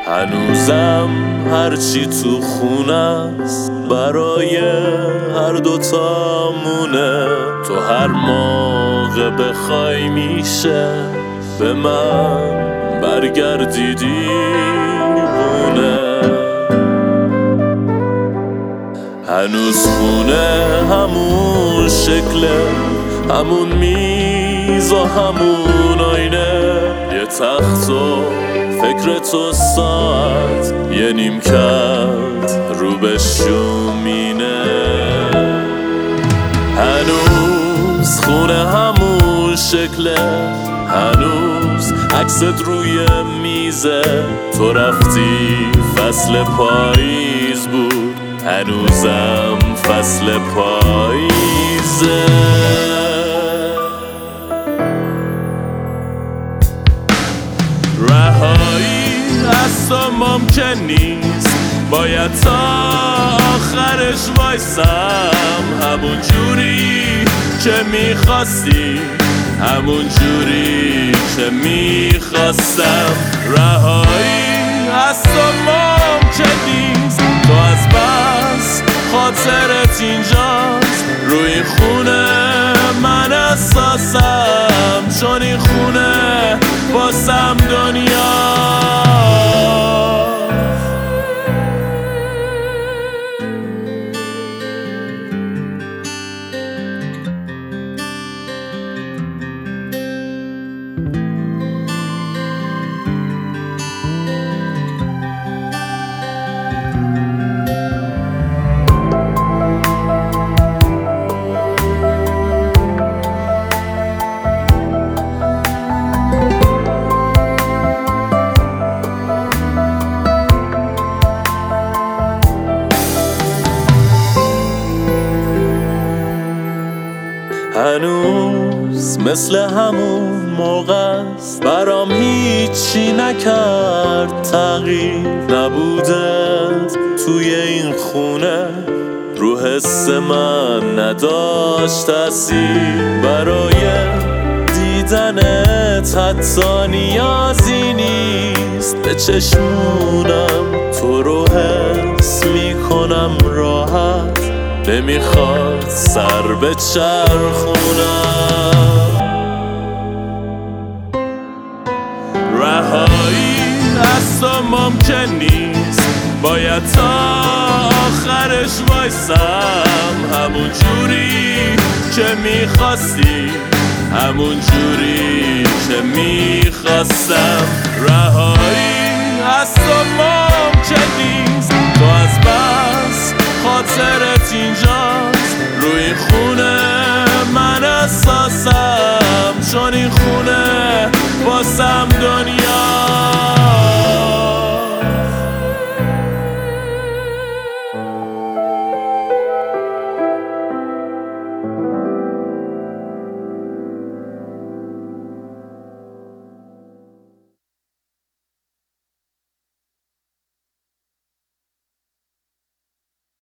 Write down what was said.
هنوزم هرچی تو خونه است برای هر دوتامونه. تو هر موقع بخوای میشه به من برگردی دیوونه. هنوز خونه همون شکله، همون میز و همون آینه، یه تخت و فکر تو ساعت، یه نیمکت رو به شومینه. هنوز خونه همون شکله، هنوز عکست روی میزه. تو رفتی فصل پاییز بود، هنوزم فصل پاییزه. رهایی از تو ممکن نیست، باید تا آخرش وایسم. همون جوری که میخواستی، همون جوری که میخواستم. رهایی از تو ممکن نیست، تو از بس خاطرت اینجاست. روی این خونه من اساسم، چون این خونه واسم دنیا. هنوز مثل همون موقع است، برام هیچی نکرد تغییر. نبودت توی این خونه رو حس من نداشت تأثیر. برای دیدنت حتی نیازی نیست، به چشمونم تو رو حس میکنم راحت. نمیخواد سر به چرخونم. رهایی از تو ممکن نیست، باید تا آخرش وایسم. همون جوری که میخواستی، همون جوری که میخواستم. رهایی از تو ممکن نیست، تو از بس خاطرت اینجا.